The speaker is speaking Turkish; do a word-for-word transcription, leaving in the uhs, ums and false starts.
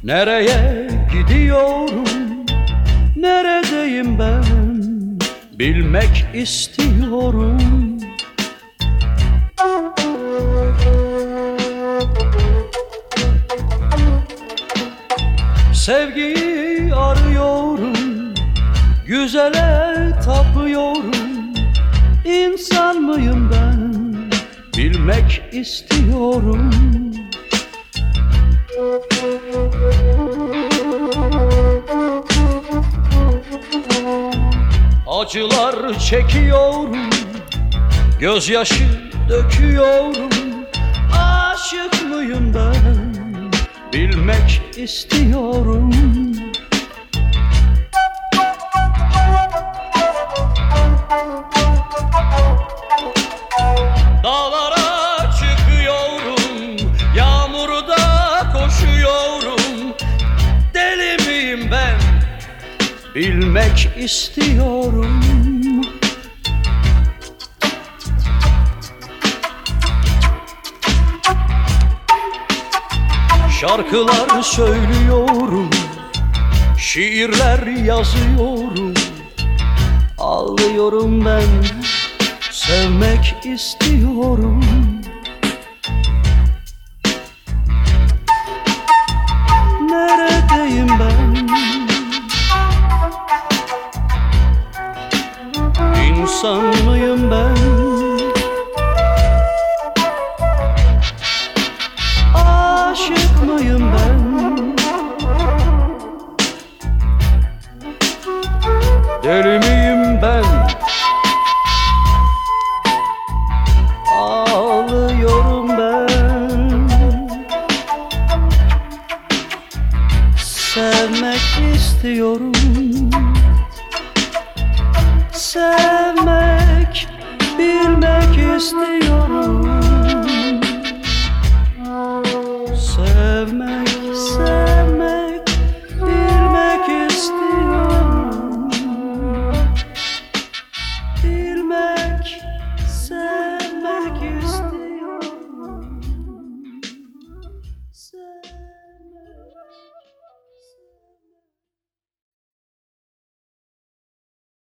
Nereye gidiyorum, neredeyim ben, bilmek istiyorum. Sevgiyi arıyorum, güzele tapıyorum. İnsan mıyım ben, bilmek istiyorum. Acılar çekiyorum, gözyaşı döküyorum. Aşık mıyım ben, bilmek istiyorum. Dağlara çıkıyorum, yağmurda koşuyorum. Deli miyim ben, bilmek istiyorum. Şarkılar söylüyorum, şiirler yazıyorum. Ağlıyorum ben, sevmek istiyorum. Neredeyim ben? İnsan mıyım ben? Aşık mıyım ben? Deli miyim ben? Ağlıyorum ben. Sevmek istiyorum. Sevmek, bilmek istiyorum.